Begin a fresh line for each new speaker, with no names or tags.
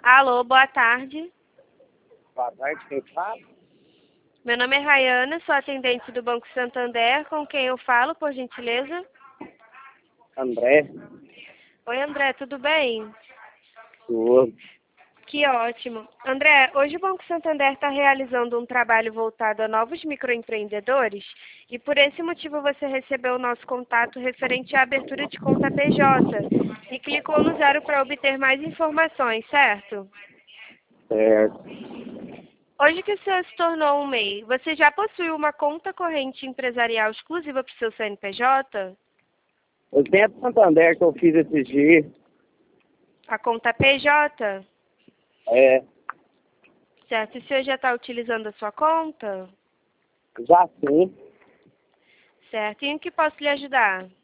Alô, boa tarde.
Boa tarde, quem fala?
Meu nome é Rayana, sou atendente do Banco Santander. Com quem eu falo, por gentileza?
André.
Oi, André, tudo bem?
Tudo.
Que ótimo. André, hoje o Banco Santander está realizando um trabalho voltado a novos microempreendedores e por esse motivo você recebeu o nosso contato referente à abertura de conta PJ e clicou no 0 para obter mais informações, certo?
Certo.
Hoje que o senhor se tornou um MEI, você já possui uma conta corrente empresarial exclusiva para o seu CNPJ?
Eu tenho a Santander que eu fiz esses dias.
A conta PJ?
É,
Certo. E o senhor já está utilizando a sua conta?
já sim.
Certo. E em que posso lhe ajudar?